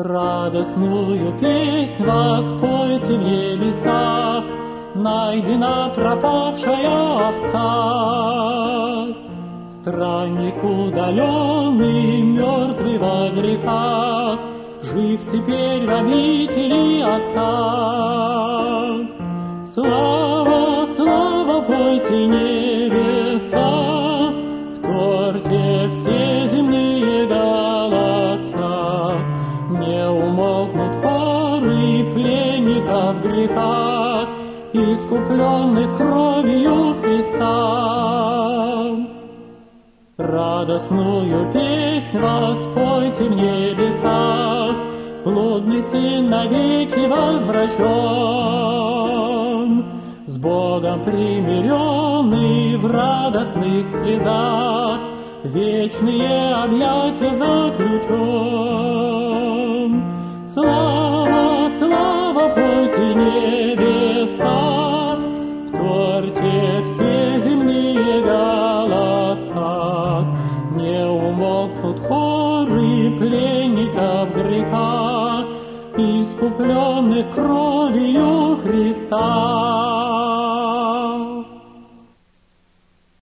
Радостную песнь воспойте в небесах, найдена пропавшая овца. Странник удаленный, мертвый во грехах, жив теперь в обители Отца. Слава, слава, пойте небеса, вторьте все земные голоса. Не умолкнут хоры пленников греха, искупленных кровью Христа. Радостную песнь воспойте в небесах, блудный сын навеки возвращен, с Богом примиренный в радостных слезах, вечные объятия заключен. Слава, слава, пойте небеса, вторьте все земные голоса. Не умолкнут хоры пленников греха, искупленных кровью Христа.